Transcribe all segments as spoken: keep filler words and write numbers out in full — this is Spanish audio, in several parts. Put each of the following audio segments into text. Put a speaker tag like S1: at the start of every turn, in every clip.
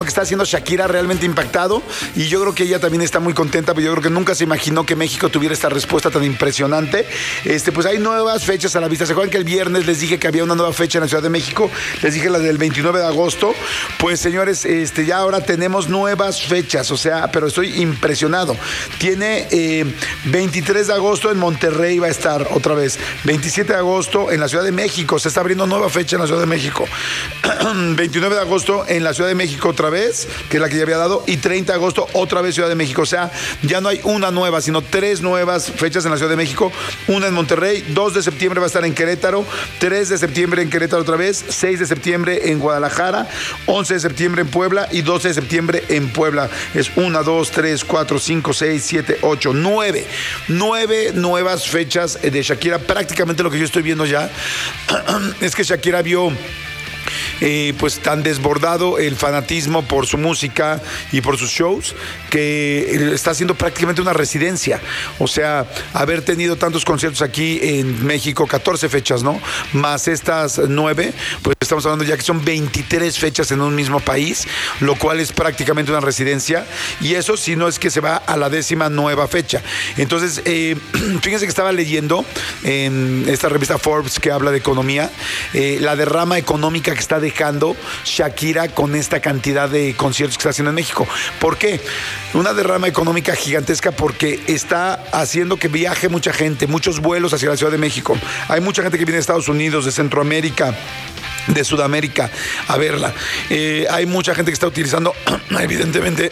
S1: que está haciendo Shakira realmente impactado y yo creo que ella también está muy contenta, pero yo creo que nunca se imaginó que México tuviera esta respuesta tan impresionante. Este, pues hay nuevas fechas a la vista. ¿Se acuerdan que el viernes les dije que había una nueva fecha en la Ciudad de México? Les dije la del veintinueve de agosto. Pues señores, este, ya ahora tenemos nuevas fechas, o sea, pero estoy impresionado. Tiene eh, veintitrés de agosto en Monterrey va a estar otra vez. veintisiete de agosto en la Ciudad de México. Se está abriendo nueva fecha en la Ciudad de México. veintinueve de agosto en la Ciudad de México otra vez, que es la que ya había dado, y treinta de agosto otra vez Ciudad de México. O sea, ya no hay una nueva, sino tres nuevas fechas en la Ciudad de México. Una en Monterrey, dos de septiembre va a estar en Querétaro, tres de septiembre en Querétaro otra vez, seis de septiembre en Guadalajara, once de septiembre en Puebla y doce de septiembre en Puebla. Es una, dos, tres, cuatro, cinco, seis, siete, ocho, nueve. Nueve nuevas fechas de Shakira. Prácticamente lo que yo estoy viendo ya es que Shakira vio Eh, pues tan desbordado el fanatismo por su música y por sus shows que está haciendo prácticamente una residencia. O sea, haber tenido tantos conciertos aquí en México, catorce fechas, ¿no? Más estas nueve, pues estamos hablando ya que son veintitrés fechas en un mismo país, lo cual es prácticamente una residencia, y eso si no es que se va a la décima nueva fecha. Entonces, eh, fíjense que estaba leyendo en esta revista Forbes que habla de economía, eh, la derrama económica que está dejando Shakira con esta cantidad de conciertos que está haciendo en México. ¿Por qué? Una derrama económica gigantesca porque está haciendo que viaje mucha gente, muchos vuelos hacia la Ciudad de México. Hay mucha gente que viene de Estados Unidos, de Centroamérica, de Sudamérica a verla. Eh, hay mucha gente que está utilizando, evidentemente,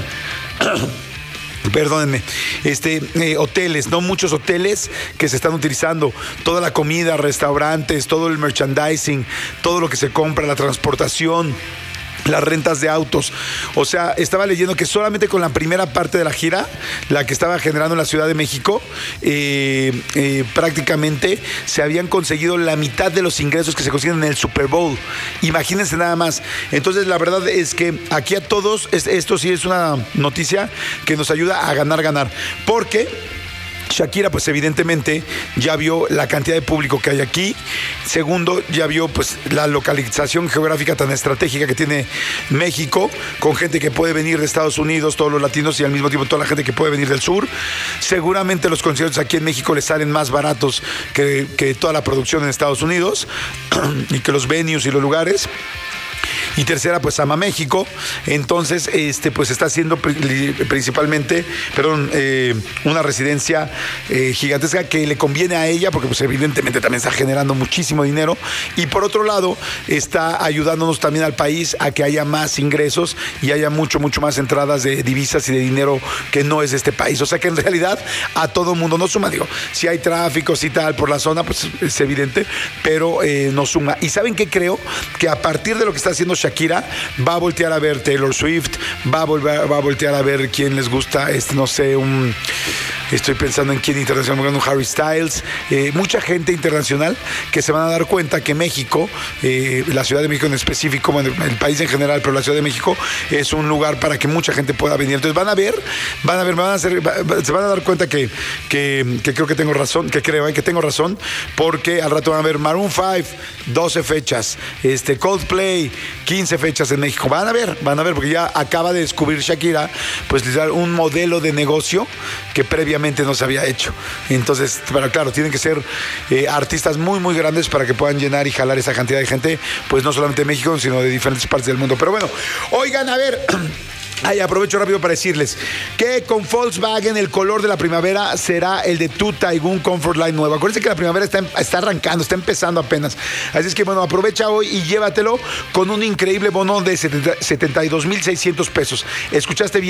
S1: perdónenme, este, eh, hoteles, no muchos hoteles que se están utilizando, toda la comida, restaurantes, todo el merchandising, todo lo que se compra, la transportación, las rentas de autos. O sea, estaba leyendo que solamente con la primera parte de la gira, la que estaba generando en la Ciudad de México, eh, eh, prácticamente se habían conseguido la mitad de los ingresos que se consiguen en el Super Bowl. Imagínense nada más. Entonces, la verdad es que aquí a todos, es, esto sí es una noticia que nos ayuda a ganar, ganar. Porque Shakira, pues evidentemente ya vio la cantidad de público que hay aquí. Segundo, ya vio pues la localización geográfica tan estratégica que tiene México, con gente que puede venir de Estados Unidos, todos los latinos, y al mismo tiempo toda la gente que puede venir del sur. Seguramente los conciertos aquí en México les salen más baratos que, que toda la producción en Estados Unidos y que los venues y los lugares. Y tercera, pues ama México. Entonces, este, pues está haciendo principalmente, perdón, eh, una residencia eh, gigantesca que le conviene a ella, porque pues evidentemente también está generando muchísimo dinero. Y por otro lado, está ayudándonos también al país a que haya más ingresos y haya mucho, mucho más entradas de divisas y de dinero que no es de este país. O sea que en realidad a todo mundo nos suma. Digo, si hay tráfico y tal por la zona, pues es evidente, pero eh, nos suma. ¿Y saben qué creo? Que a partir de lo que está haciendo Shakira, va a voltear a ver Taylor Swift, va a volver, va a voltear a ver quién les gusta, este, no sé, un, estoy pensando en quién internacional, un Harry Styles, eh, mucha gente internacional que se van a dar cuenta que México, eh, la Ciudad de México en específico, bueno, el país en general, pero la Ciudad de México es un lugar para que mucha gente pueda venir. Entonces van a ver, van a ver, me van a hacer, se van a dar cuenta que, que, que creo que tengo razón, que creo que tengo razón, porque al rato van a ver Maroon cinco, doce fechas, este, Coldplay, quince fechas en México. Van a ver, van a ver, porque ya acaba de descubrir Shakira, pues un modelo de negocio que previamente no se había hecho. Entonces, pero claro, tienen que ser eh, artistas muy, muy grandes para que puedan llenar y jalar esa cantidad de gente, pues no solamente de México, sino de diferentes partes del mundo. Pero bueno, oigan, a ver... Ay, aprovecho rápido para decirles que con Volkswagen el color de la primavera será el de tu Taigun Comfort Line nuevo. Acuérdense que la primavera está, está arrancando, está empezando apenas. Así es que bueno, aprovecha hoy y llévatelo con un increíble bono de setenta y dos mil seiscientos pesos. ¿Escuchaste bien?